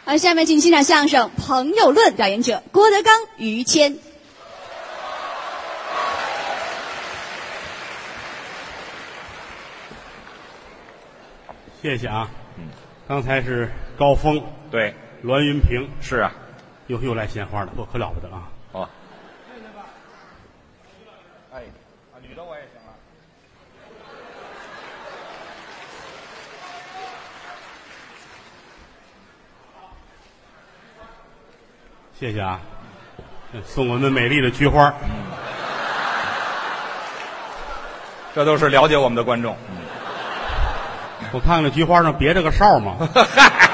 下面请欣赏相声《朋友论》，表演者郭德纲、于谦。 谢谢啊。刚才是高峰， 对， 栾云平， 是啊， 又来鲜花了，可了不得啊！ 哦，哎，女的我也行啊。 谢谢啊，送我们美丽的菊花。 这都是了解我们的观众。 我看看菊花上别着个哨嘛， 嗨，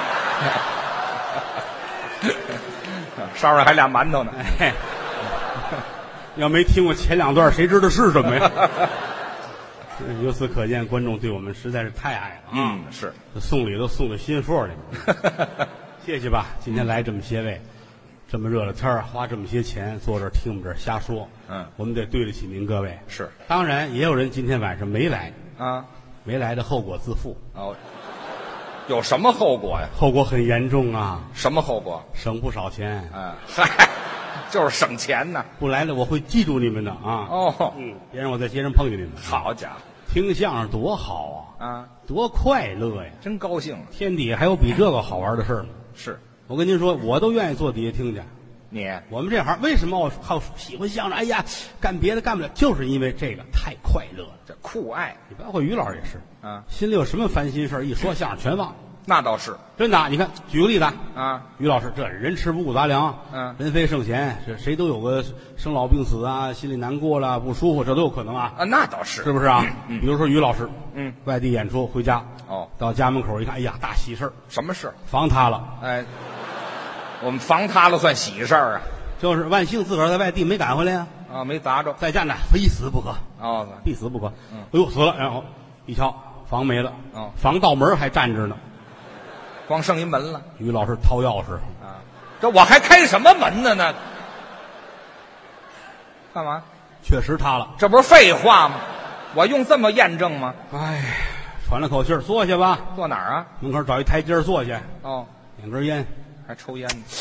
梢上还俩馒头呢。 哎，要没听过前两段，谁知道是什么呀？由此可见，观众对我们实在是太爱了啊！ 是， 送礼都送到心窝里了。谢谢吧，今天来这么些位，这么热了天儿，花这么些钱坐这儿听我们这儿瞎说，我们得对得起您各位。 是， 当然也有人今天晚上没来啊， 没来的后果自负。 哦，有什么后果呀？ 后果很严重啊！ 什么后果？ 省不少钱。 嗨，就是省钱呢。 不来了，我会记住你们的啊！ 哦， 别让我在街上碰见你们。 好家伙， 听相声多好啊， 多快乐呀！ 真高兴。 天底下还有比这个好玩的事吗？ 是， 我跟您说，我都愿意坐底下听去。 你我们这行为什么我好喜欢相声？哎呀，干别的干不了，就是因为这个太快乐了。 这酷爱， 你包括于老师也是啊， 心里有什么烦心事一说相声全忘。 那倒是真的，你看，举个例子啊， 于老师这人吃五谷杂粮，人非圣贤，这谁都有个生老病死啊，心里难过了不舒服，这都有可能啊。 那倒是， 是不是啊？比如说于老师，外地演出回家，到家门口一看，哎呀，大喜事儿！ 什么事？ 房塌了。 哎，我们房塌了算喜事儿啊？ 就是万幸自个儿在外地没赶回来啊，没砸着， 在家呢，非死不可。 哦， 必死不可。哎呦，死了，然后一瞧房没了，防盗门还站着呢， 光剩一门了。 于老师掏钥匙啊，这我还开什么门呢？那干嘛？ 确实塌了， 这不是废话吗？我用这么验证吗？ 哎，喘了口气儿，坐下吧。 坐哪儿啊？ 门口找一台阶坐下。 哦， 点根烟， 还抽烟呢。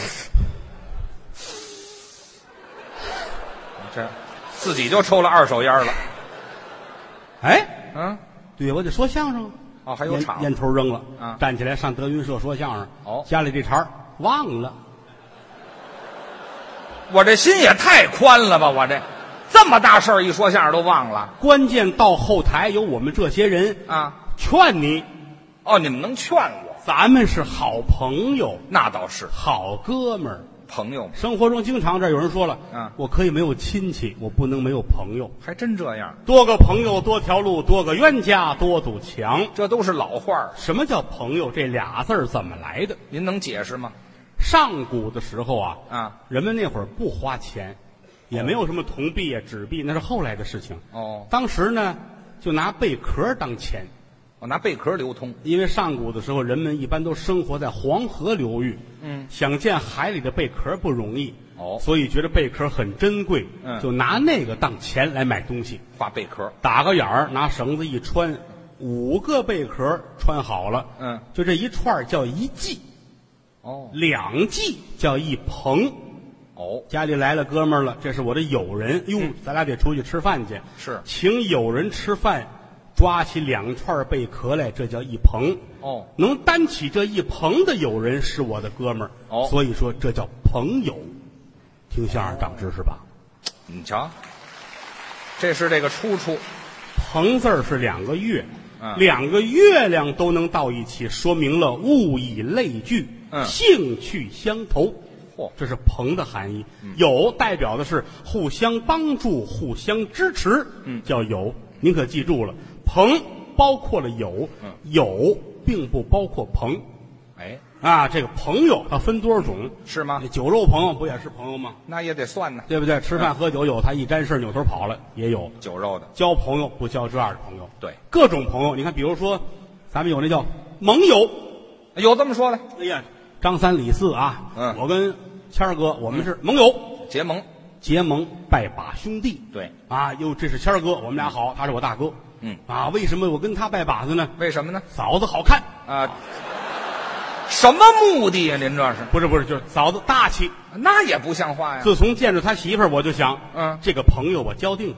这自己就抽了2手烟了。 哎，对，我得说相声。 哦，还有场， 烟头扔了，站起来上德云社说相声。 哦， 家里这茬忘了。 我这心也太宽了吧！我这么大事儿一说相声都忘了。 关键到后台有我们这些人啊， 劝你。 哦，你们能劝我？ 咱们是好朋友， 那倒是好哥们儿。 朋友， 生活中经常这有人说了，我可以没有亲戚，我不能没有朋友。 还真这样， 多个朋友多条路，多个冤家多堵墙， 这都是老话。 什么叫朋友？这俩字怎么来的？ 您能解释吗？ 上古的时候人们那会儿不花钱，也没有什么铜币啊、纸币，那是后来的事情。当时呢，就拿贝壳当钱。 拿贝壳流通， 因为上古的时候，人们一般都生活在黄河流域，想见海里的贝壳不容易，所以觉得贝壳很珍贵，就拿那个当钱来买东西， 画贝壳， 打个眼儿，拿绳子一穿，5个贝壳穿好了，就这一串叫一计，2计叫一朋，家里来了哥们儿了，这是我的友人，哟，咱俩得出去吃饭去， 是， 请友人吃饭。抓起2串贝壳来，这叫一朋。能担起这一朋的友人是我的哥们儿。所以说这叫朋友。听相声长知识吧？ 你瞧，这是这个出处。 朋字儿是2个月，2个月亮都能到一起，说明了物以类聚，兴趣相投。这是朋的含义。友代表的是互相帮助、互相支持，叫友。您可记住了。朋包括了友，友并不包括朋。这个朋友它分多少种？ 是吗？ 酒肉朋友不也是朋友吗？ 那也得算呢， 对不对？吃饭喝酒有他一沾事扭头跑了也有酒肉的。 交朋友不交这样的朋友， 对， 各种朋友。你看，比如说，咱们有那叫盟友， 有这么说的。 哎呀，张三李四啊，我跟谦儿哥，我们是盟友，结盟拜把兄弟。 对哟，这是谦儿哥，我们俩好，他是我大哥。为什么我跟他拜把子呢？ 为什么呢？ 嫂子好看啊， 什么目的呀？您这是？ 不是，就是嫂子大气， 那也不像话呀。 自从见着他媳妇儿，我就想，这个朋友我交定了。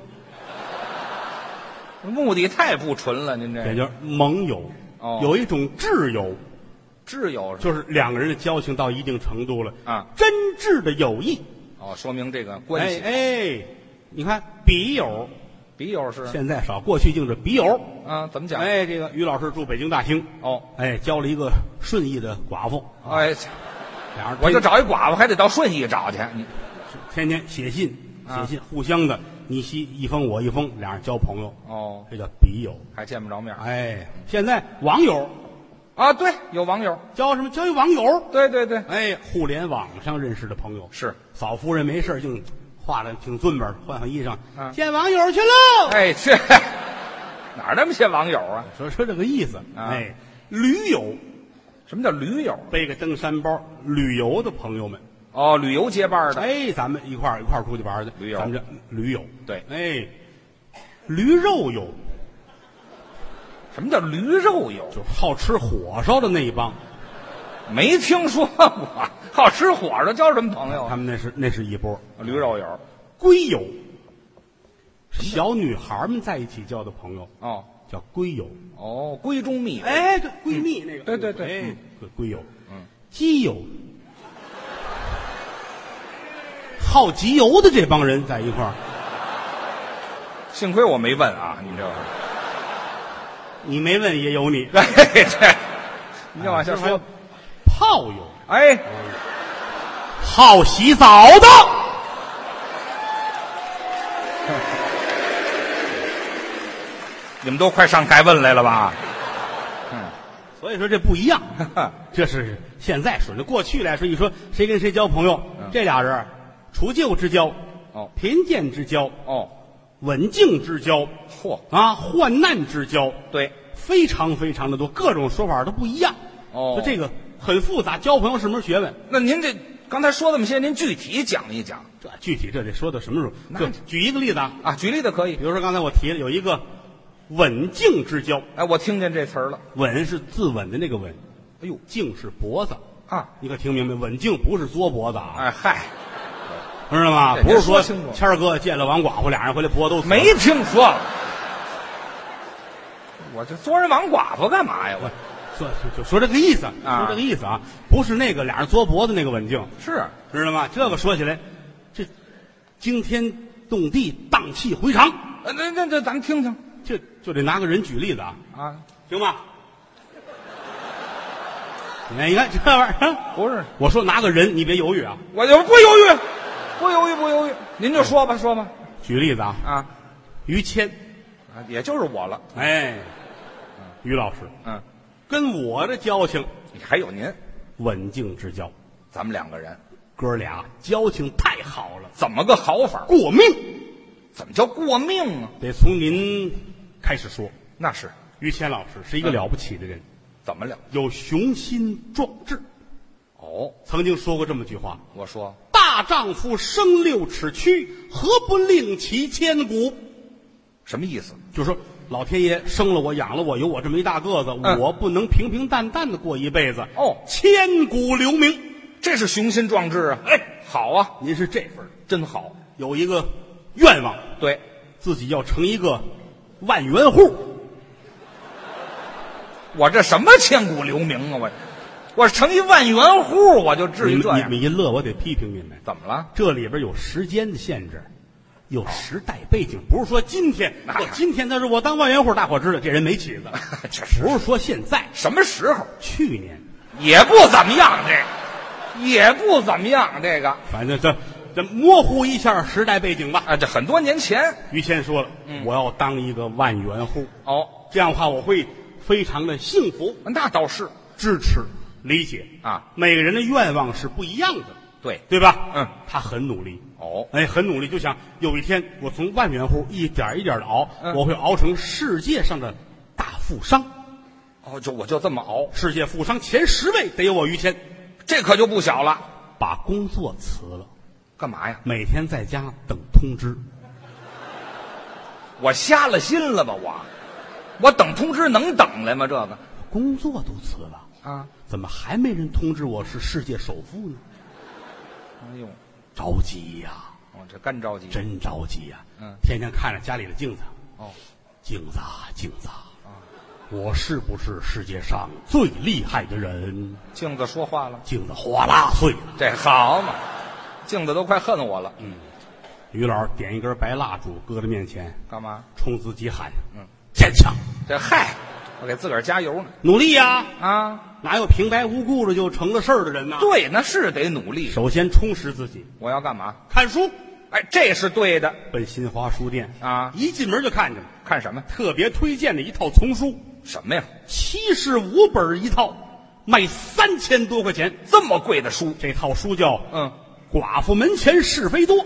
目的太不纯了，您这也就是盟友。有一种挚友， 挚友就是两个人的交情到一定程度了啊， 真挚的友谊。 说明这个关系。 你看笔友， 笔友是现在少，过去就是笔友啊。怎么讲？ 这个于老师住北京大兴交了一个顺义的寡妇。 俩人我就找一寡妇，还得到顺义找去。你天天写信，互相的。你一封我一封，俩人交朋友这叫笔友， 还见不着面。 现在网友啊，对，有网友交什么？交一网友， 对， 互联网上认识的朋友是。 嫂夫人没事净画的挺俊本，换衣裳，见网友去喽。 这哪那么些网友啊？ 说这个意思。驴友， 什么叫驴友？ 背个登山包旅游的朋友们。 旅游结伴的。 咱们一块儿出去玩的驴友， 咱们叫驴友。 对。 驴肉友。 什么叫驴肉友？ 就好吃火烧的那一帮。 没听说过，好吃火烧交什么朋友？ 他们那是一波驴肉友。 闺友，小女孩们在一起交的朋友叫闺友。 闺中蜜。 对，闺蜜那个。 对， 闺友。基友，好集邮的这帮人在一块儿。 幸亏我没问啊，你这你没问也有你。 你就往下说。 炮友， 好洗澡的。你们都快上该问来了吧？ 所以说这不一样，这是现在说的。过去来说，一说谁跟谁交朋友，这俩人除旧之交，贫贱之交，稳静之交，患难之交， 对， 非常非常的多，各种说法都不一样。就这个很复杂，交朋友是门学问。 那您这刚才说这么些，您具体讲一讲。 这具体这得说到什么时候？就举一个例子啊， 举例子可以。 比如说刚才我提了有一个稳静之交。 我听见这词儿了。 稳是自刎的那个稳，静是脖子啊， 你可听明白？稳静不是作脖子啊。知道吗？不是说谦儿哥见了王寡妇，俩人回来脖子都没听说。我这作人王寡妇干嘛呀？我就说这个意思说这个意思啊，不是那个俩人作脖子那个稳静， 是知道吗？这个说起来，这惊天动地，荡气回肠。 那咱们听听， 就得拿个人举例子啊，行吗？你看这玩意儿， 不是我说拿个人，你别犹豫啊， 我就不犹豫，不犹豫，您就说吧。 举例子啊，于谦， 也就是我了。 于老师，跟我的交情， 还有您， 稳静之交， 咱们两个人哥俩交情太好了。 怎么个好法？ 过命。 怎么叫过命啊？ 得从您开始说。 那是于谦老师是一个了不起的人。 怎么了？ 有雄心壮志。曾经说过这么句话， 我说大丈夫生6尺躯，何不令其千古？ 什么意思？ 就是说老天爷生了我养了我，有我这么一大个子，我不能平平淡淡的过一辈子，千古留名。 这是雄心壮志啊！好啊， 您是这份真好。 有一个愿望， 对自己要成一个万元户。 我这什么千古留名啊？我成一万元户，我就至于这样？ 你一乐，我得批评你们。 怎么了？ 这里边有时间的限制，有时代背景，不是说今天，今天他说我当万元户，大伙知道这人没起子。不是说现在， 什么时候？ 去年也不怎么样，也不怎么样。这个反正这模糊一下时代背景吧。 这很多年前， 于谦说了，我要当一个万元户。这样的话我会非常的幸福。 那倒是支持理解啊，每个人的愿望是不一样的，对吧？他很努力。很努力，就想有一天我从万元户一点一点的熬，我会熬成世界上的大富商。 我就这么熬， 世界富商前10位得有我于谦， 这可就不小了。 把工作辞了， 干嘛呀？ 每天在家等通知。 我瞎了心了吧？我等通知能等来吗？这个工作都辞了怎么还没人通知我是世界首富呢？ 哎呦， 着急呀！ 这干着急， 真着急呀！ 嗯， 天天看着家里的镜子，镜子啊镜子啊，我是不是世界上最厉害的人？ 镜子说话了， 镜子哗啦碎了， 这好嘛，镜子都快恨我了。 于老师点一根白蜡烛，搁在面前， 干嘛？ 冲自己喊：“坚强！” 这嗨，我给自个儿加油呢。 努力呀！ 啊， 哪有平白无故的就成了事儿的人呢？ 对，那是得努力。 首先充实自己， 我要干嘛？ 看书。 哎，这是对的。 奔新华书店啊， 一进门就看见了， 看什么？ 特别推荐的一套丛书。 什么呀 ？75本一套，卖3000多块钱， 这么贵的书？ 这套书叫寡妇门前是非多。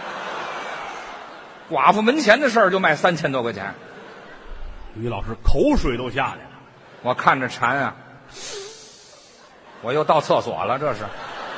寡妇门前的事儿就卖3000多块钱， 于老师口水都下来了。 我看着馋啊，我又到厕所了，这是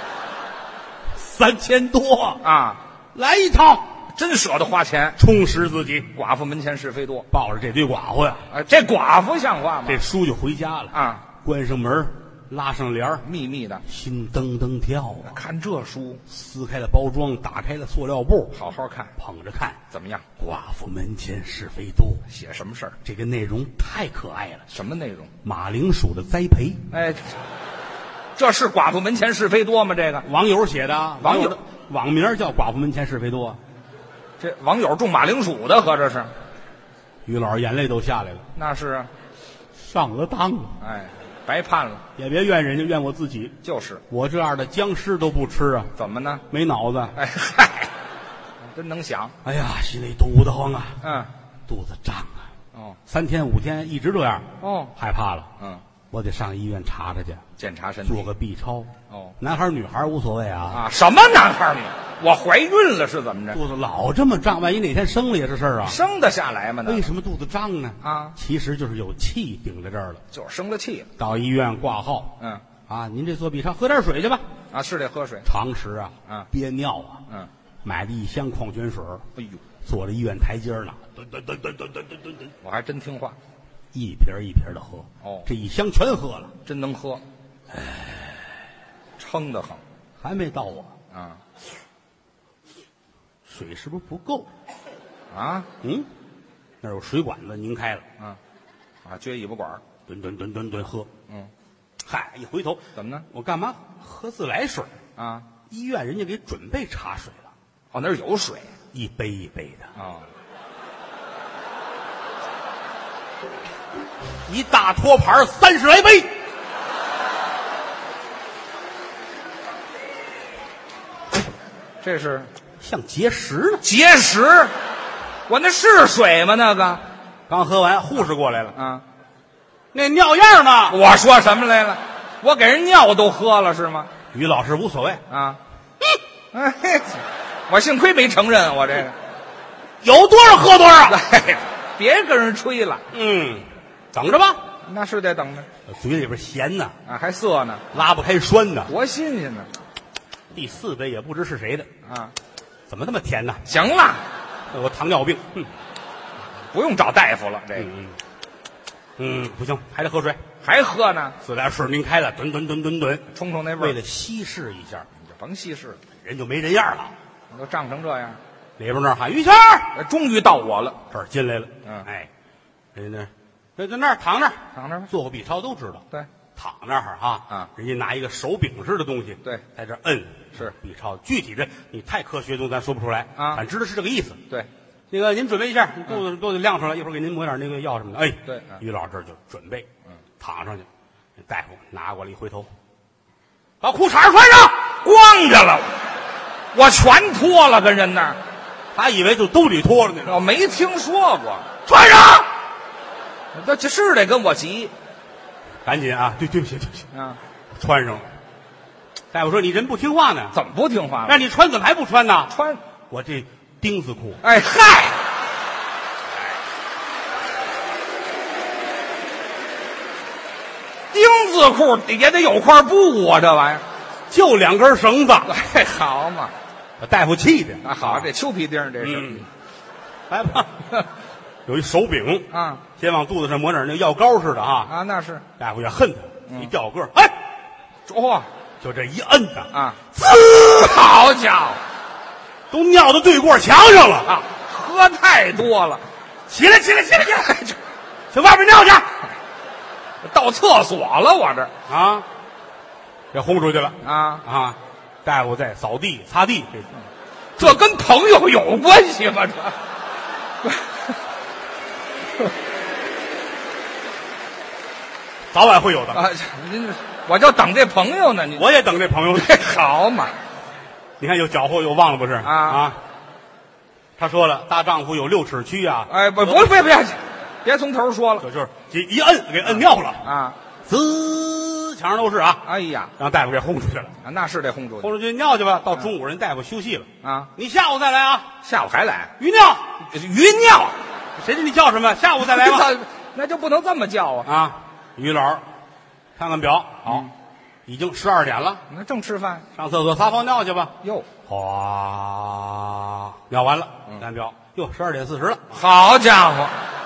3000多啊！ 来一套， 真舍得花钱， 充实自己。 寡妇门前是非多， 抱着这堆寡妇呀， 这寡妇像话吗？ 这书就回家了啊！ 关上门，拉上帘儿， 密密的， 心噔噔跳啊！ 看这书， 撕开了包装，打开了塑料布， 好好看， 捧着看， 怎么样？ 寡妇门前是非多， 写什么事儿？ 这个内容太可爱了。 什么内容？ 马铃薯的栽培。 哎，这是寡妇门前是非多吗？这个网友写的， 网友的网名叫寡妇门前是非多。 这网友种马铃薯的，合着是？ 于老师眼泪都下来了。 那是啊， 上了当了。 哎，白盼了。 也别怨人家，怨我自己。 就是我这样的僵尸都不吃啊。 怎么呢？ 没脑子。 哎嗨，真能想。 哎呀，心里堵得慌啊。肚子胀啊。3天5天一直这样。害怕了。我得上医院查查去， 检查身体， 做个 B 超。男孩女孩无所谓啊。 什么男孩女？我怀孕了是怎么着？ 肚子老这么胀，万一哪天生了也是事儿啊。 生得下来吗？ 为什么肚子胀呢？其实就是有气顶在这儿了， 就是生了气了。 到医院挂号。您这做 B 超，喝点水去吧。 是得喝水。 常识啊。憋尿啊。买了1箱矿泉水。 哎呦， 坐在医院台阶呢，蹲， 我还真听话， 一瓶一瓶的喝。这1箱全喝了， 真能喝。撑得很， 还没到我水是不是不够那有水管子拧开了撅尾巴管， 蹲喝。嗨，一回头怎么呢？ 我干嘛喝自来水医院人家给准备茶水了。 那儿有水， 一杯一杯的一大托盘30来杯。 这是像结石呢。 结石？我那是水吗？那个刚喝完，护士过来了那尿样呢？ 我说什么来了？我给人尿都喝了是吗？ 于老师无所谓我幸亏没承认，我这个有多少喝多少。 别跟人吹了。 等着吧。 那是得等着。 嘴里边咸呢还涩呢， 拉不开栓呢， 多新鲜呢。 第4杯也不知是谁的怎么那么甜呢？ 行了， 我糖尿病。 不用找大夫了，这个不行，还得喝水， 还喝呢。 自来水拧开了，吨， 冲冲那味儿。 为了稀释一下， 你就甭稀释了， 人就没人样了。 都胀成这样， 里边那儿喊于谦儿， 终于到我了。 这儿进来了。人家在那儿躺那儿，做过 B 超都知道。 对， 躺那儿人家拿一个手柄似的东西， 对， 在这摁。 是 B 超，具体的你太科学的东西咱说不出来咱知道是这个意思。 对， 那个您准备一下，肚子都得亮出来，一会儿给您抹点那个药什么的。 对， 于老师这就准备躺上去，大夫拿过来一回头，把裤衩穿上， 光着了，我全脱了，跟人那儿， 他以为就都得脱了呢。 我没听说过， 穿上， 这是得跟我急， 赶紧对不起穿上了。大夫说你人不听话呢， 怎么不听话了？ 让你穿怎么还不穿呢？ 穿， 我这钉子裤。 嗨，钉子裤也得有块布啊，这玩意儿就2根绳子。 好嘛， 把大夫气的好，这丘皮钉这是。 来吧，有一手柄先往肚子上抹点那药膏似的那是。 大夫也恨他，你掉个哇， 就这一摁的啊， 滋， 好家伙都尿到对过墙上了。 啊！喝太多了， 起来，去外边尿去到厕所了，我这啊！给轰出去了啊！ 大夫在扫地擦地， 这跟朋友有关系吗？这早晚会有的啊，您我就等这朋友呢，你我也等这朋友呢。 好嘛你看又搅和又忘了不是啊？ 他说了，大丈夫有6尺躯啊！ 哎，别从头说了， 就是一摁给摁尿了啊！ 滋，墙上都是啊！ 哎呀， 让大夫给轰出去了。 那是得轰出去， 轰出去尿去吧。到中午人大夫休息了啊！ 你下午再来啊！ 下午还来余尿， 余尿， 谁知你叫什么？下午再来吧。 那就不能这么叫啊！ 啊，于老师看看表，好，已经12点了， 那正吃饭， 上厕所撒泡尿去吧。 哟， 哗，尿完了，看表，哟，12点40了。 好家伙，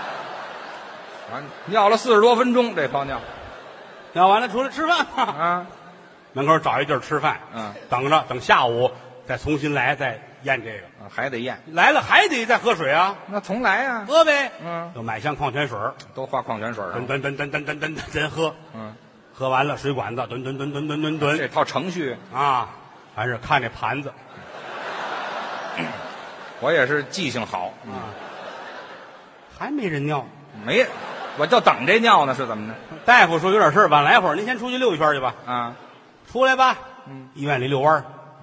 尿了40多分钟，这泡尿尿完了出来吃饭啊！ 门口找一地儿吃饭，等下午再重新来再验这个， 还得验， 来了还得再喝水啊， 那重来啊， 喝呗， 又买箱矿泉水， 都花矿泉水了， 真喝，喝完了水管子吨， 这套程序啊，还是看这盘子， 我也是记性好还没人尿， 没，我就等这尿呢，是怎么着？ 大夫说有点事儿，晚来会儿，您先出去溜一圈去吧。 啊， 出来吧，医院里遛弯儿，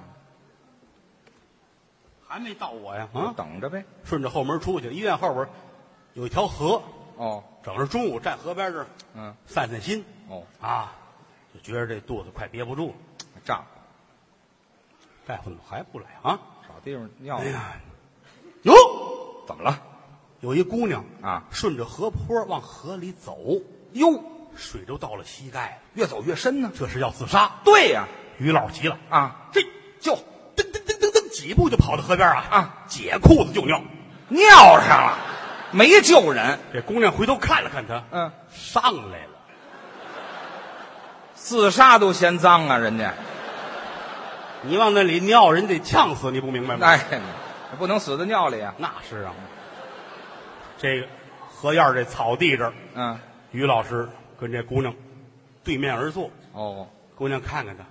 还没到我呀， 等着呗。 顺着后门出去，医院后边有一条河，整是中午站河边这儿，散散心，就觉得这肚子快憋不住了， 胀。 大夫怎么还不来啊？ 找地方尿。 哎呀，哟， 怎么了？ 有一姑娘啊， 顺着河坡往河里走， 哟， 水都到了膝盖了， 越走越深呢。 这是要自杀。 对呀， 于老急了啊， 这就噔几步就跑到河边解裤子就尿， 尿上了，没救人。 这姑娘回头看了看他，上来了。 自杀都嫌脏啊，人家。 你往那里尿，人得呛死，你不明白吗？ 哎，不能死在尿里啊。 那是啊。这个河沿这草地这儿，于老师跟这姑娘对面而坐。姑娘看看他，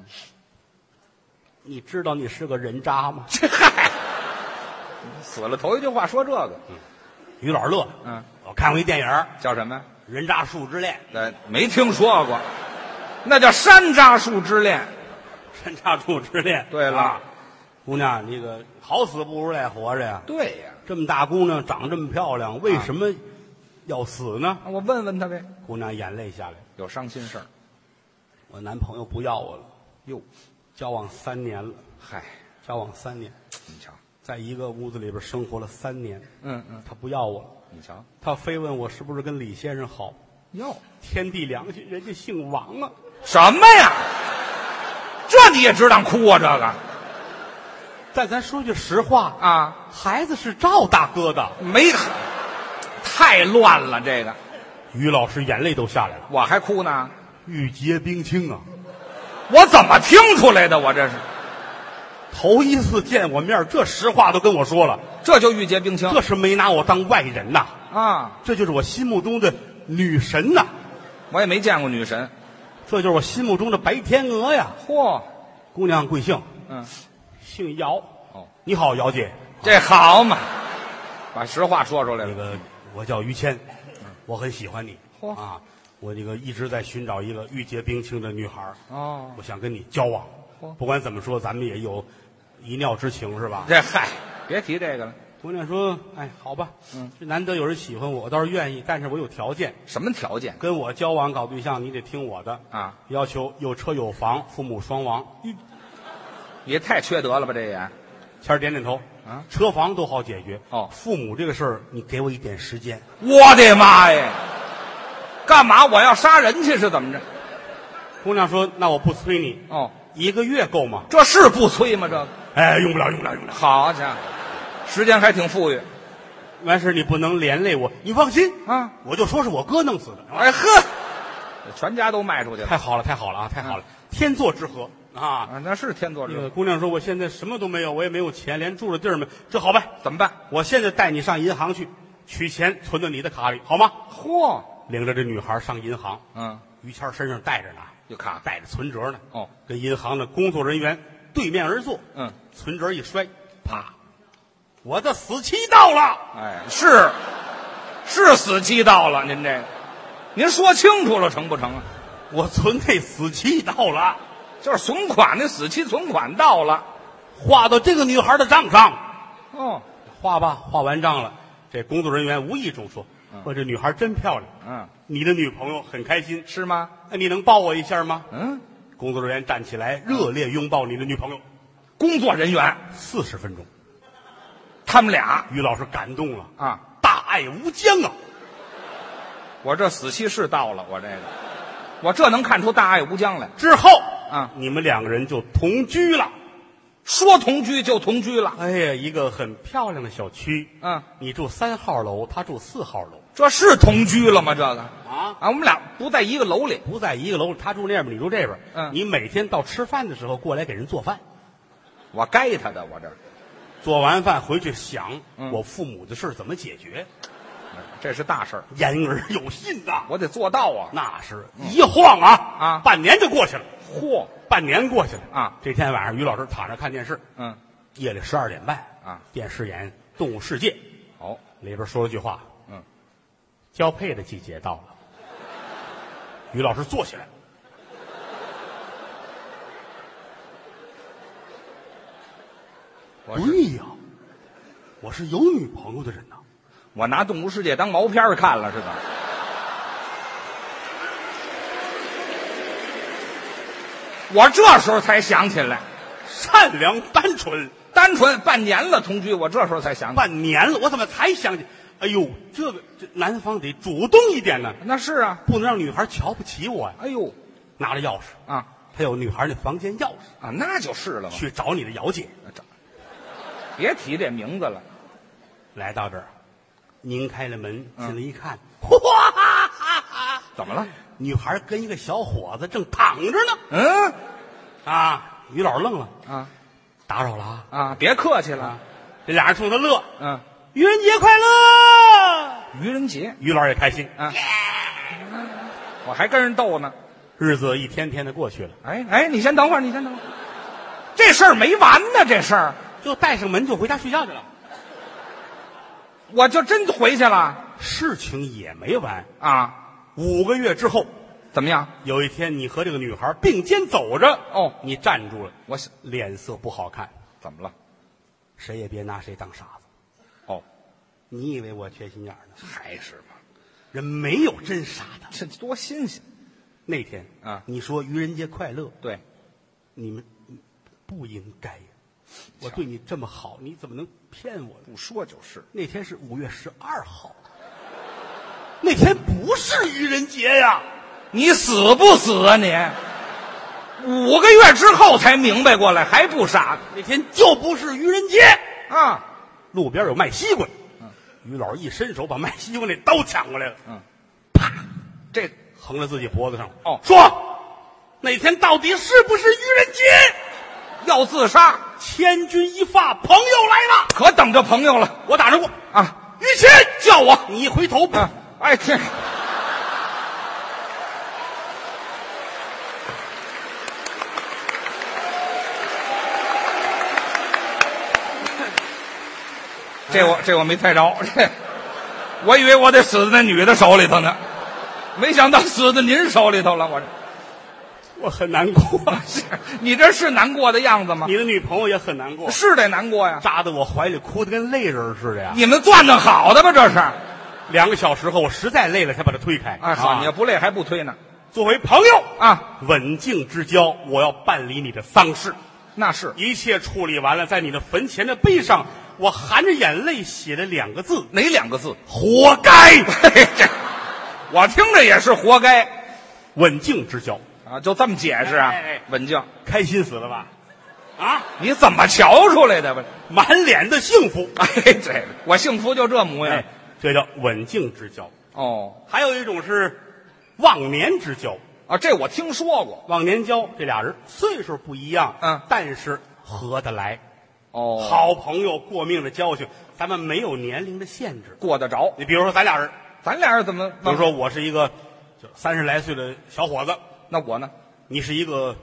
你知道你是个人渣吗？ 嗨，死了头一句话说这个。 于老师乐。我看过一电影， 叫什么？ 人渣树之恋。 没听说过，那叫山楂树之恋。 山楂树之恋。 对了， 姑娘，你个好死不如赖活着呀。 对呀， 这么大姑娘长这么漂亮，为什么要死呢？ 我问问她呗。 姑娘眼泪下来， 有伤心事儿。 我男朋友不要我了。 哟， 交往3年了。 嗨， 交往3年， 你瞧， 在一个屋子里边生活了3年。他不要我了。 你瞧， 他非问我是不是跟李先生好。 哟， 天地良心，人家姓王啊。 什么呀？这你也知道哭啊？这个。 但咱说句实话啊， 孩子是赵大哥的。 没，太乱了这个。 于老师眼泪都下来了。 我还哭呢。 玉洁冰清啊！ 我怎么听出来的？我这是头一次见我面，这实话都跟我说了。 这就玉洁冰清， 这是没拿我当外人呐！这就是我心目中的女神呐！ 我也没见过女神， 这就是我心目中的白天鹅呀！ 嚯， 姑娘贵姓？姓姚。你好，姚姐。 这好嘛，把实话说出来了。 那个，我叫于谦，我很喜欢你。我这个一直在寻找一个玉洁冰清的女孩。我想跟你交往。不管怎么说，咱们也有一尿之情，是吧？ 这嗨，别提这个了。 姑娘说：“哎，好吧，这难得有人喜欢我，我倒是愿意，但是我有条件。 什么条件？ 跟我交往搞对象，你得听我的啊！ 要求有车有房，父母双亡。 也太缺德了吧！这也。” 谦儿点点头。车房都好解决。父母这个事儿，你给我一点时间。 我的妈呀！干嘛？我要杀人去是怎么着？ 姑娘说：“那我不催你。1个月够吗？” 这是不催吗？这个？ 哎，用不了。 好家伙，时间还挺富裕。 完事你不能连累我，你放心啊！ 我就说是我哥弄死的。 哎呵，全家都卖出去了。 太好了啊！ 天作之合啊！ 那是天作之合。 姑娘说：“我现在什么都没有，我也没有钱，连住的地儿没有。这好办， 怎么办？ 我现在带你上银行去，取钱存到你的卡里，好吗？” 嚯！ 领着这女孩上银行，于谦身上带着呢， 有卡， 带着存折呢。 哦， 跟银行的工作人员对面而坐。存折一摔，啪！我的死期到了。 哎，是死期到了，您这个，您说清楚了成不成啊？ 我存那死期到了， 就是存款那死期存款到了， 划到这个女孩的账上。 哦， 划吧，划完账了，这工作人员无意中说：“我这女孩真漂亮。你的女朋友很开心， 是吗？ 你能抱我一下吗？”工作人员站起来，热烈拥抱你的女朋友。 工作人员 40分钟， 他们俩， 于老师感动了啊！ 大爱无疆啊！ 我这死期是到了，我这能看出大爱无疆来。 之后啊， 你们两个人就同居了。 说同居就同居了。 哎呀，一个很漂亮的小区。你住3号楼，他住4号楼， 这是同居了吗？这个啊， 我们俩不在一个楼里， 不在一个楼，他住那边，你住这边。你每天到吃饭的时候过来给人做饭， 我该他的，我这做完饭回去想我父母的事怎么解决， 这是大事儿， 言而有信呐， 我得做到啊。 那是一晃啊，半年就过去了。 嚯， 半年过去了啊！ 这天晚上，于老师躺着看电视，夜里12点半啊， 电视演《动物世界》，里边说了句话，交配的季节到了。于老师坐起来，对呀，我是有女朋友的人呐， 我拿《动物世界》当毛片看了似的。我这时候才想起来， 善良单纯， 半年了同居，我这时候才想起来。 半年了，我怎么才想起？哎呦，这男方得主动一点呢。 那是啊， 不能让女孩瞧不起我呀。 哎呦， 拿着钥匙啊， 他有女孩的房间钥匙啊，那就是了嘛。 去找你的姚姐， 别提这名字了。 来到这儿，拧开了门，进来一看，哇， 怎么了？ 女孩跟一个小伙子正躺着呢。于老师愣了啊，打扰了啊，别客气了。 这俩人冲他乐，愚人节快乐！ 愚人节， 于老师也开心啊，我还跟人斗呢。 日子一天天的过去了。 哎，你先等会儿，这事儿没完呢，这事儿就带上门就回家睡觉去了。 我就真回去了。 事情也没完啊 ！5个月之后， 怎么样？ 有一天，你和这个女孩并肩走着，你站住了， 我脸色不好看。 怎么了？ 谁也别拿谁当傻子。你以为我缺心眼呢？ 还是吧， 人没有真傻的， 这多新鲜！ 那天你说愚人节快乐， 对， 你们不应该呀！我对你这么好，你怎么能骗我？ 不说就是。 那天是5月12号，那天不是愚人节呀！ 你死不死啊你？5个月之后才明白过来，还不傻？ 那天就不是愚人节啊！ 路边有卖西瓜的，于老师一伸手把卖西瓜那刀抢过来了，啪， 这横在自己脖子上。 说那天到底是不是愚人节？ 要自杀， 千钧一发，朋友来了， 可等着朋友了。 我打着过啊， 于谦叫我，你一回头， 哎这。这我没猜着，我以为我得死在那女的手里头呢，没想到死在您手里头了。 我很难过。 你这是难过的样子吗？ 你的女朋友也很难过， 是得难过呀， 扎在我怀里哭得跟泪人似的呀。 你们攥得好的吧？这是 2个小时后，我实在累了，才把她推开。 好，你要不累还不推呢。 作为朋友啊， 刎颈之交，我要办理你的丧事。 那是一切处理完了，在你的坟前的碑上，我含着眼泪写了2个字。 哪2个字？ 活该。 我听着也是活该。 刎颈之交啊，就这么解释啊？刎颈， 开心死了吧？啊， 你怎么瞧出来的吧？ 满脸的幸福。 这我幸福就这模样。 这叫刎颈之交。 哦， 还有一种是忘年之交。 啊，这我听说过。 忘年交这俩人岁数不一样，但是合得来。 哦， 好朋友过命的交情，咱们没有年龄的限制， 过得着。 你比如说咱俩人怎么？ 比如说我是一个就30来岁的小伙子， 那我呢？ 你是一个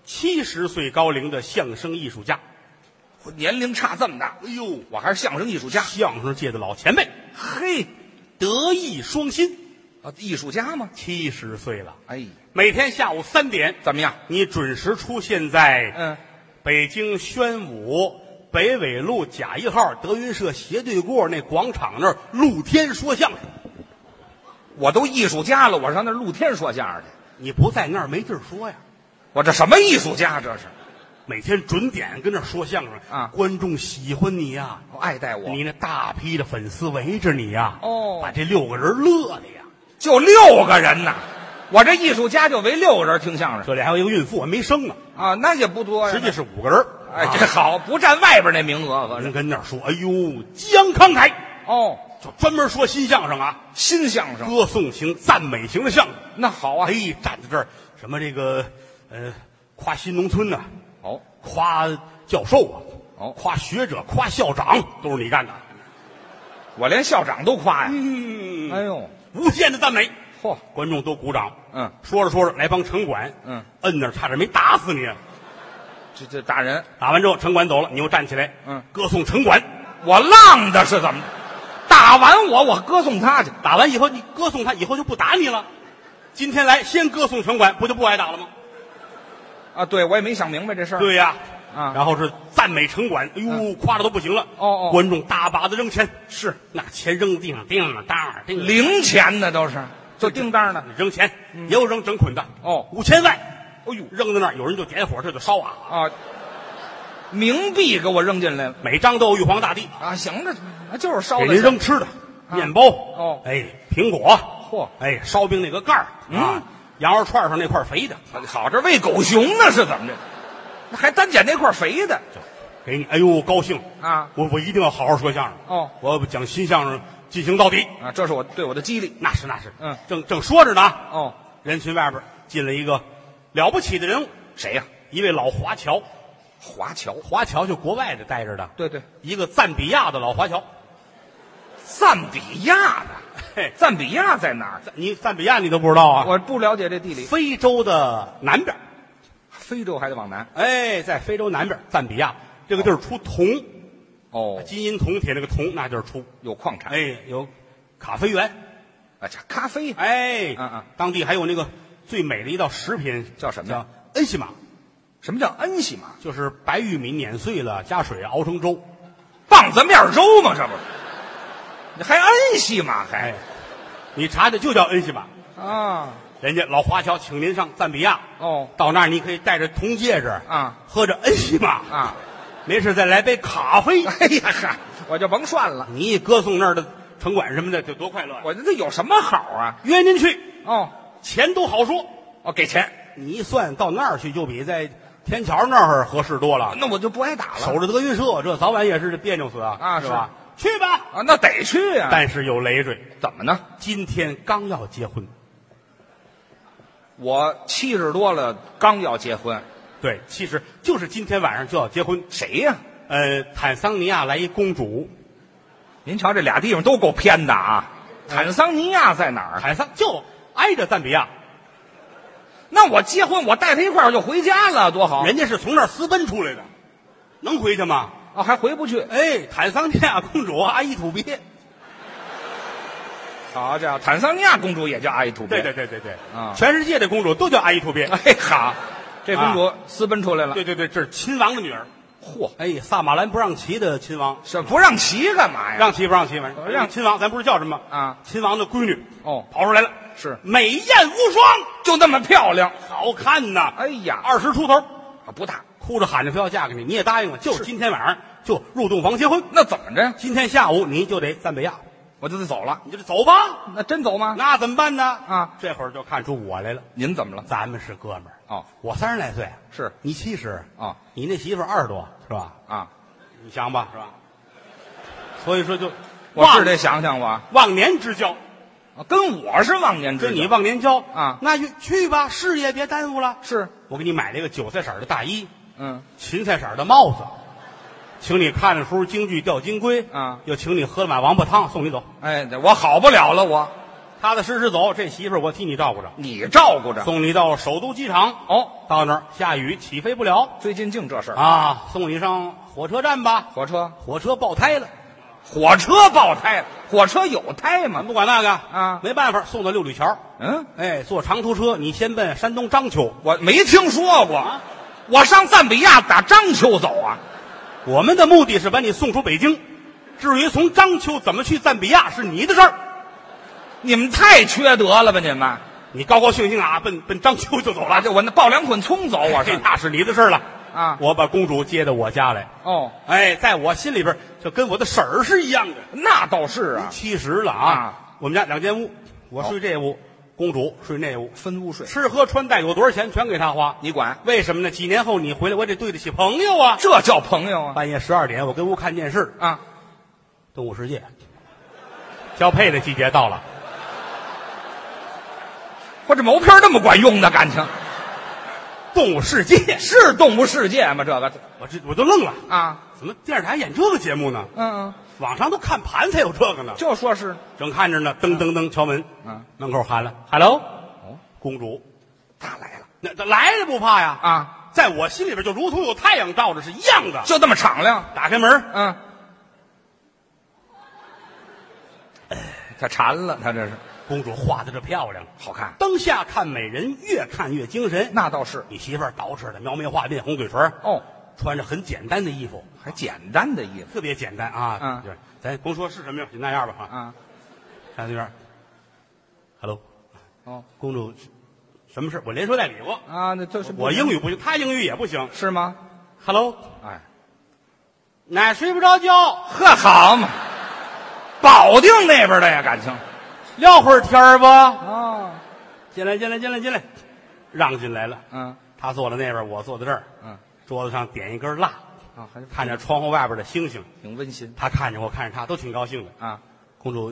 70岁高龄的相声艺术家， 年龄差这么大。 哎呦， 我还是相声艺术家， 相声界的老前辈， 嘿， 德艺双馨啊，艺术家吗 ？70岁了， 哎， 每天下午3点怎么样？ 你准时出现在北京宣武北纬路甲1号德云社斜对过那广场那儿露天说相声。 我都艺术家了，我上那露天说相声去。 你不在那儿没地儿说呀。 我这什么艺术家这是？ 每天准点跟那儿说相声啊， 观众喜欢你呀， 爱戴我， 你那大批的粉丝围着你呀， 哦， 把这6个人乐的呀。 就6个人呐，我这艺术家就围6个人听相声。 这里还有一个孕妇还没生呢啊，那也不多呀， 实际是5个人。 哎，这好，不占外边那名额。 人跟那儿说，哎呦，姜慷慨哦， 就专门说新相声啊， 新相声， 歌颂型、赞美型的相声。 那好啊， 哎，站在这儿，什么这个夸新农村呢， 哦， 夸教授啊， 哦， 夸学者，夸校长，都是你干的。 我连校长都夸呀， 哎呦， 无限的赞美， 嚯， 观众都鼓掌。 说着说着，来帮城管，摁那儿差点没打死你。 这打人， 打完之后，城管走了，你又站起来，歌颂城管。 我浪的是怎么？打完我歌颂他去， 打完以后你歌颂他，以后就不打你了。今天来先歌颂城管，不就不挨打了吗？ 啊，对，我也没想明白这事儿。 对呀， 啊， 然后是赞美城管，哎呦，夸的都不行了。 哦， 观众大把的扔钱， 是那钱扔地上，叮当叮， 零钱呢都是，就叮当的扔钱，也有扔整捆的。 哦 ，5000万， 哎呦， 扔在那儿，有人就点火，这就烧啊。 啊，冥币给我扔进来了， 每张都有玉皇大帝啊，行着，那就是烧的。 给您扔吃的，面包， 哦， 哎，苹果， 嚯， 哎，烧饼那个盖儿，羊肉串上那块肥的， 好，这喂狗熊呢是怎么着？那还单捡那块肥的， 给你，哎呦，高兴啊！ 我一定要好好说相声哦， 我讲新相声进行到底啊！这是我对我的激励。 那是，正说着呢， 哦， 人群外边进了一个了不起的人物， 谁呀？ 一位老华侨。华侨就国外的待着的， 对， 一个赞比亚的老华侨。 赞比亚的，赞比亚在哪儿？ 你赞比亚你都不知道啊？ 我不了解这地理。 非洲的南边， 非洲还得往南。 哎，在非洲南边，赞比亚这个地儿出铜， 哦， 金银铜铁那个铜，那地儿出有矿产， 哎，有咖啡园， 啊，这咖啡， 哎，当地还有那个最美的一道食品叫什么呀？ 叫恩西玛。 什么叫恩西玛？ 就是白玉米碾碎了，加水熬成粥， 棒子面粥嘛，这不是？你还恩西玛还？ 你查的就叫恩西玛啊！ 人家老华侨请您上赞比亚哦， 到那儿你可以戴着铜戒指啊， 喝着恩西玛啊， 没事再来杯咖啡。 哎呀哈，我就甭涮了。 你一歌颂那儿的城管什么的，就多快乐！ 我这有什么好啊？ 约您去哦， 钱都好说哦，给钱。 你一算到那儿去，就比在天桥那儿合适多了。 那我就不挨打了。 守着德云社，这早晚也是别扭死啊，是吧？去吧啊，那得去啊。 但是有累赘， 怎么呢？ 今天刚要结婚， 我70多了，刚要结婚。 对，其实就是今天晚上就要结婚。 谁呀？ 坦桑尼亚来一公主。 您瞧这俩地方都够偏的啊！坦桑尼亚在哪儿？ 坦桑就挨着赞比亚。 那我结婚，我带他一块儿就回家了，多好！ 人家是从那儿私奔出来的，能回去吗？ 哦，还回不去。 哎，坦桑尼亚公主阿依土鳖。 好家伙，坦桑尼亚公主也叫阿依土鳖。 对啊！ 全世界的公主都叫阿依土鳖。 哎，好，这公主私奔出来了。 对，这是亲王的女儿。 嚯！ 哎，萨马兰不让骑的亲王。 是不让骑干嘛呀？ 让骑不让骑，反正让亲王，咱不是叫什么啊？ 亲王的闺女哦， 跑出来了， 是美艳无双， 就那么漂亮， 好看呐！ 哎呀 ，20出头， 不大， 哭着喊着非要嫁给你，你也答应了，就是今天晚上就入洞房结婚。 那怎么着？ 今天下午你就得赞比亚， 我就得走了， 你就得走吧。 那真走吗？ 那怎么办呢？ 啊， 这会儿就看出我来了。 您怎么了？ 咱们是哥们儿哦， 我30来岁， 是你70 啊， 你那媳妇20多是吧？ 啊， 你想吧，是吧？所以说就我是得想想我忘年之交， 跟我是忘年之交， 跟你忘年交啊， 那就去吧，事业别耽误了。 是我给你买了一个韭菜色的大衣， 芹菜色的帽子，请你看了书京剧吊金龟啊， 又请你喝了碗王八汤，送你走。 哎，我好不了了，我踏踏实实走，这媳妇儿我替你照顾着， 你照顾着， 送你到首都机场。 哦， 到那儿下雨起飞不了， 最近净这事儿啊，送你上火车站吧。 火车爆胎了， 火车爆胎，火车有胎吗？ 不管那个啊， 没办法，送到六里桥。哎，坐长途车，你先奔山东章丘。 我没听说过，我上赞比亚打章丘走啊。 我们的目的是把你送出北京，至于从章丘怎么去赞比亚是你的事儿。 你们太缺德了吧你们！ 你高高兴兴啊，奔章丘就走了， 就我那抱两捆葱走，我这那是你的事儿了啊！ 我把公主接到我家来。 哦， 哎，在我心里边就跟我的婶儿是一样的。 那倒是啊 ，70了啊！我们家2间屋，我睡这屋，公主睡那屋， 分屋睡， 吃喝穿戴有多少钱全给她花， 你管？ 为什么呢？几年后你回来，我得对得起朋友啊！ 这叫朋友啊！ 半夜12点，我跟屋看电视啊， 动物世界，交配的季节到了。 或者毛片这么管用的感情？ 动物世界是动物世界吗？这个我都愣了啊！ 怎么电视台演这个节目呢？网上都看盘才有这个呢。 就说是正看着呢，噔噔噔敲门，门口喊了 “hello”，公主， 他来了， 那来了不怕呀？ 啊， 在我心里边就如同有太阳照着是一样的， 就这么敞亮。 打开门， 他馋了，他这是。 公主画的这漂亮， 好看。 灯下看美人，越看越精神。 那倒是。 你媳妇儿捯饬的描眉画鬓，红嘴唇。 哦， 穿着很简单的衣服， 还简单的衣服， 特别简单啊。就是咱甭说是什么样，就那样吧啊。看对面 ，hello， 哦， 公主，什么事？我连说带理过啊。那这是我英语不行，他英语也不行， 是吗 ？hello， 哎， 奶睡不着觉， 呵，好嘛，保定那边的呀，感情。 聊会儿天儿吧。 哦， 进来，让进来了。他坐在那边，我坐在这儿。桌子上点一根蜡。看着窗户外边的星星， 挺温馨。 他看着我，看着他，都挺高兴的。 啊， 公主，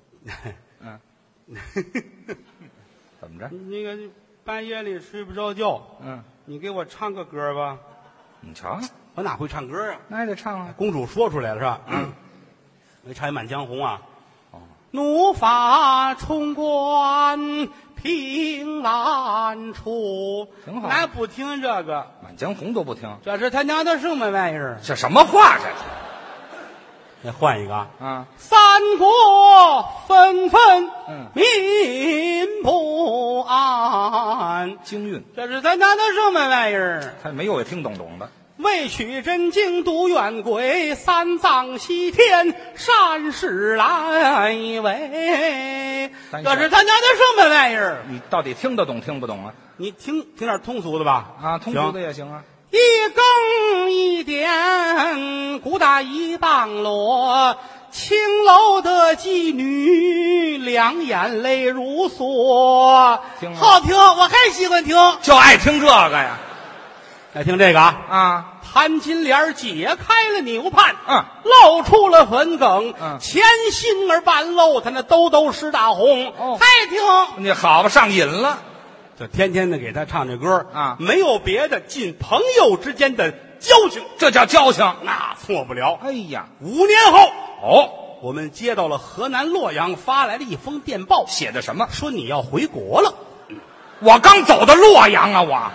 怎么着？ 那个半夜里睡不着觉。你给我唱个歌吧。 你瞧， 我哪会唱歌啊？ 那也得唱啊。 公主说出来了是吧？没唱《满江红》啊。怒发冲冠，凭栏处。 挺好。 俺不听这个，《 满江红》都不听。 这是他娘的什么玩意儿？ 这什么话？这再换一个啊！ 三国纷纷，民不安。 京韵。 这是他娘的什么玩意儿？ 他没有也听懂的。 未取真经度远鬼，三藏西天善事来为。这是他娘的什么玩意儿？ 你到底听得懂听不懂啊？ 你听点通俗的吧。 啊，通俗的也行啊。 一更一点，鼓打一棒锣，青楼的妓女，两眼泪如梭。好听，我还喜欢听， 就爱听这个呀。 爱听这个啊！ 潘金莲解开了纽盼，露出了粉梗，前心儿半露，他那兜兜是大红。还听， 你好吧，上瘾了， 就天天的给他唱这歌啊， 没有别的，尽朋友之间的交情， 这叫交情， 那错不了。 哎呀 ，5年后，我们接到了河南洛阳发来的一封电报， 写的什么？ 说你要回国了。 我刚走到洛阳啊，我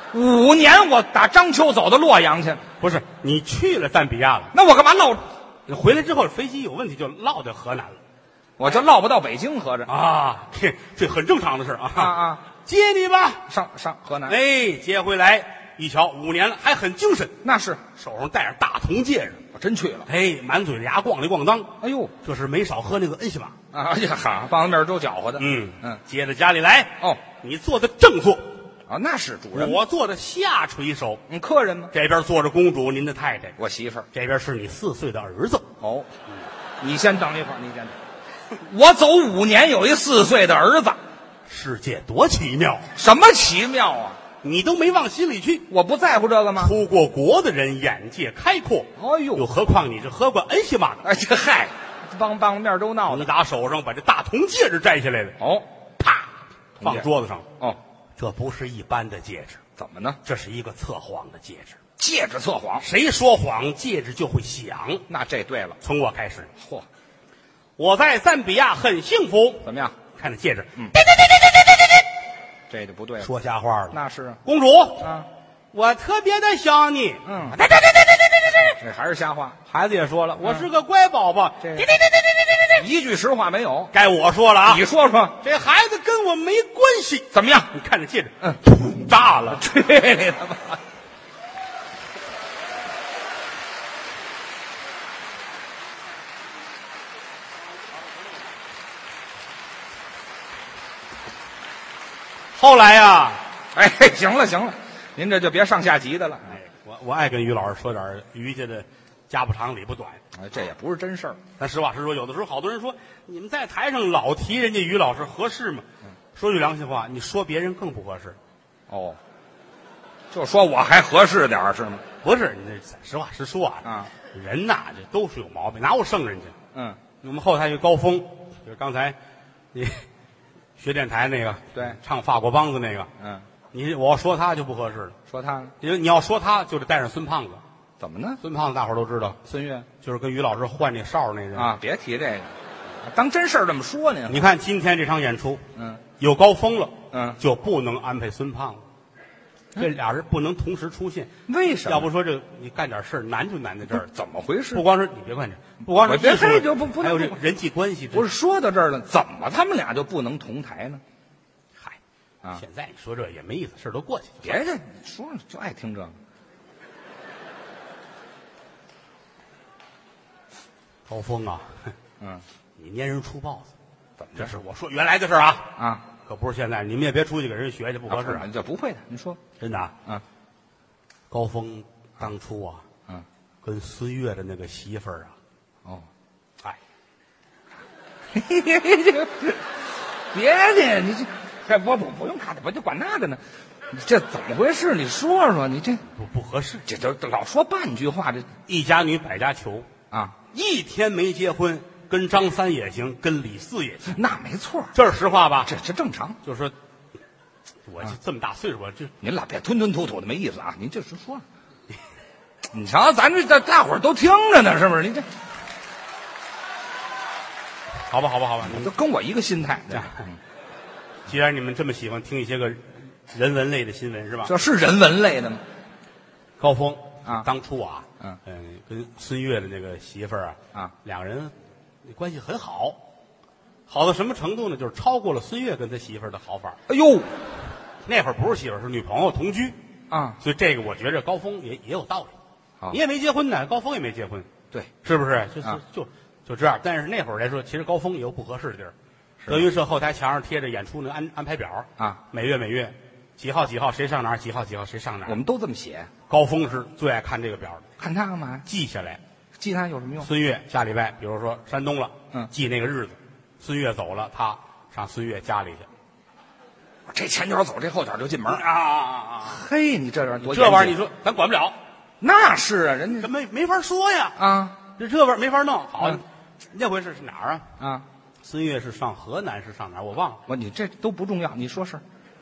5年，我打章丘走到洛阳去。 不是，你去了赞比亚了， 那我干嘛落？ 回来之后飞机有问题，就落到河南了， 我就落不到北京，合着啊，这很正常的事啊。 啊， 接你吧， 上河南。 哎，接回来一瞧，5年了，还很精神。 那是， 手上戴着大铜戒指， 我真去了。 哎，满嘴的牙咣里咣当。 哎呦， 这是没少喝那个恩西玛啊！哎呀哈，棒子面粥搅和的。 接到家里来。 哦， 你坐的正座。 啊，那是主人。 我坐的下垂手。 客人吗？ 这边坐着公主，您的太太， 我媳妇儿。 这边是你4岁的儿子。 哦，你先等一会儿，你先等。我走5年，有一4岁的儿子。 世界多奇妙！ 什么奇妙啊？ 你都没往心里去。 我不在乎这个吗？ 出过国的人眼界开阔。 哎呦， 又何况你是喝过恩西玛的？ 哎，这嗨， 帮面都闹你的。 打手上把这大铜戒指摘下来了， 哦， 啪，放桌子上。 哦， 这不是一般的戒指， 怎么呢？ 这是一个测谎的戒指。 戒指测谎， 谁说谎，戒指就会响。 那这对了。 从我开始， 嚯， 我在赞比亚很幸福。 怎么样？ 看这戒指， 这就不对了。 说瞎话了。 那是公主， 啊， 我特别的想你。 这还是瞎话。 孩子也说了，我是个乖宝宝。 这一句实话没有。 该我说了啊， 你说说这孩子跟我没关系。 怎么样？ 你看这戒指，噗，炸了。 去你他妈！ 后来呀， 哎，行了行了，您这就别上下级的了。 哎，我爱跟于老师说点于家的家不长理不短。 哎，这也不是真事儿。 咱实话实说，有的时候好多人说你们在台上老提人家于老师合适吗？说句良心话，你说别人更不合适。 哦，就说我还合适点儿是吗？ 不是，你这实话实说啊。 啊， 人呐，这都是有毛病，哪有圣人去？ 嗯， 我们后台有高峰，就是刚才你学电台那个， 对， 唱法国梆子那个， 嗯， 我要说他就不合适了， 说他因为你要说他就得带上孙胖子。 怎么呢？ 孙胖子大伙儿都知道， 孙越就是跟于老师换那哨那人啊，别提这个，当真事儿这么说呢。 你看今天这场演出， 嗯， 有高峰了， 就不能安排孙胖子，这俩人不能同时出现。 为什么？ 要不说这你干点事儿难就难在这儿。 怎么回事？ 不光是你别管这，不光是别艺术这就不还有这人际关系。 不是说到这儿了，怎么他们俩就不能同台呢？ 嗨， 啊， 现在你说这也没意思，事儿都过去了。 别这，你说就爱听这个。 高峰啊， 嗯， 你蔫人出豹子， 怎么这是我说原来的事儿啊， 啊， 可不是现在。你们也别出去给人学去，不合适啊，这不会的。你说， 真的啊。 啊， 高峰当初啊， 嗯， 跟孙越的那个媳妇儿啊， 哦， 哎， 别的，你这不用看的，我就管那个呢。你这怎么回事？你说说，你这不合适。 这就老说半句话，这一家女百家求啊， 一天没结婚，跟张三也行，跟李四也行， 那没错， 这是实话吧？ 这正常。 就是说，我这么大岁数，我这您老别吞吞吐吐的，没意思啊！您就是说，你瞧，咱这大伙儿都听着呢，是不是？你这好吧，你都跟我一个心态。 既然你们这么喜欢听一些个人文类的新闻，是吧？ 这是人文类的吗？ 高峰啊当初啊， 嗯跟孙越的那个媳妇儿啊， 两个人关系很好，好到什么程度呢？就是超过了孙越跟他媳妇儿的好法。 哎呦， 那会儿不是媳妇儿，是女朋友同居啊， 所以这个我觉着高峰也有道理。 好你也没结婚呢，高峰也没结婚， 对， 是不是？ 啊就这样。但是那会儿来说，其实高峰也有不合适的地儿。德云社后台墙上贴着演出那安排表啊， 每月几号谁上哪儿，几号谁上哪儿。 我们都这么写。 高峰是最爱看这个表的， 看他干嘛？ 记下来。 记他有什么用？ 孙越下礼拜，比如说山东了，记那个日子。孙越走了，他上孙越家里去。 这前脚走，这后脚就进门啊！ 嘿，你这玩意儿多这玩意儿，你说咱管不了。 那是啊，人家这没法说呀啊， 这玩意儿没法弄。好，那回是哪儿啊？ 啊， 孙越是上河南，是上哪儿？我忘了。 你这都不重要，你说事儿。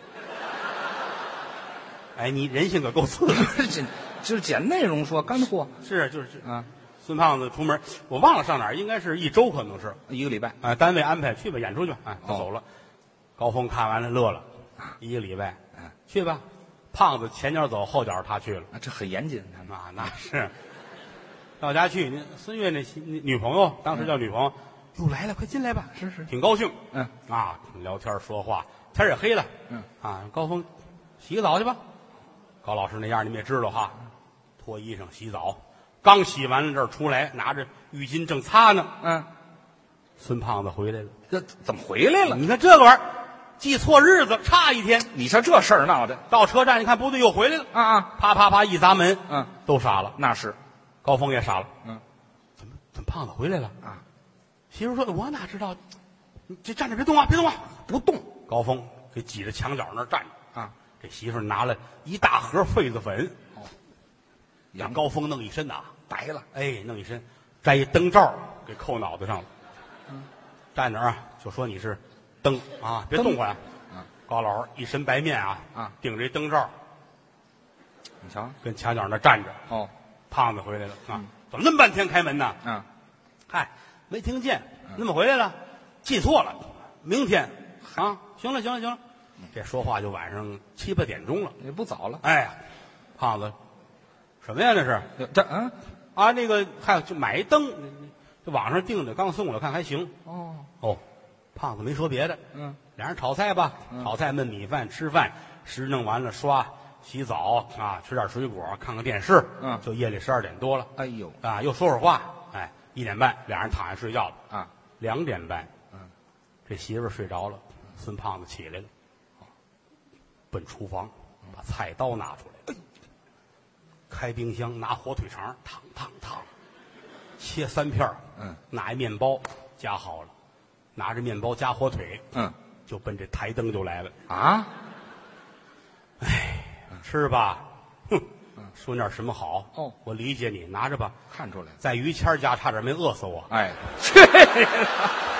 哎，你人性可够次的。 就是捡内容说干货。 就是啊， 孙胖子出门，我忘了上哪儿，应该是一周，可能是一个礼拜。 单位安排去吧，演出去吧。他走了。高峰看完了乐了，一个礼拜，去吧。胖子前脚走，后脚他去了。 这很严谨， 那是。到家去，孙越那女朋友，当时叫女朋友，又来了，快进来吧。 是， 挺高兴。 啊， 聊天说话，天也黑了。高峰洗个澡去吧。高老师那样你们也知道哈，脱衣裳洗澡，刚洗完了这儿出来，拿着浴巾正擦呢。孙胖子回来了。 这怎么回来了？ 你看这个玩意儿，记错日子，差一天。 你瞧这事儿闹的。 到车站，你看不对，又回来了。啪啪啪一砸门，都傻了。 那是， 高峰也傻了。怎么胖子回来了啊？媳妇说：“我哪知道？你这站着别动啊，别动啊， 不动。” 高峰给挤着墙角那儿站着。这媳妇拿了一大盒痱子粉，让高峰弄一身呐， 白了。 弄一身，摘一灯罩给扣脑袋上了。 站那儿啊，就说你是灯啊，别动我。高老师一身白面啊，顶着一灯罩， 你瞧， 跟墙角那站着。 哦， 胖子回来了啊，怎么那么半天开门呢？嗨，没听见，那么回来了，记错了，明天啊，行了，这说话就晚上7、8点钟了， 也不早了。 哎，胖子，什么呀？这是那个还有就买一灯，这网上订的，刚送我看还行。哦，胖子没说别的，俩人炒菜吧，炒菜焖米饭，吃饭，食弄完了刷洗澡啊，吃点水果，看看电视，就夜里12点多了。 哎呦啊，又说会儿话，哎，1点半俩人躺下睡觉了啊 ，2点半，这媳妇儿睡着了，孙胖子起来了，奔厨房把菜刀拿出来，开冰箱拿火腿肠，烫，切3片，拿一面包夹好了，拿着面包夹火腿，就奔这台灯就来了啊！ 哎，吃吧，哼，说点什么好？ 哦， 我理解你，拿着吧。 看出来， 在于谦家差点没饿死我。 哎，去。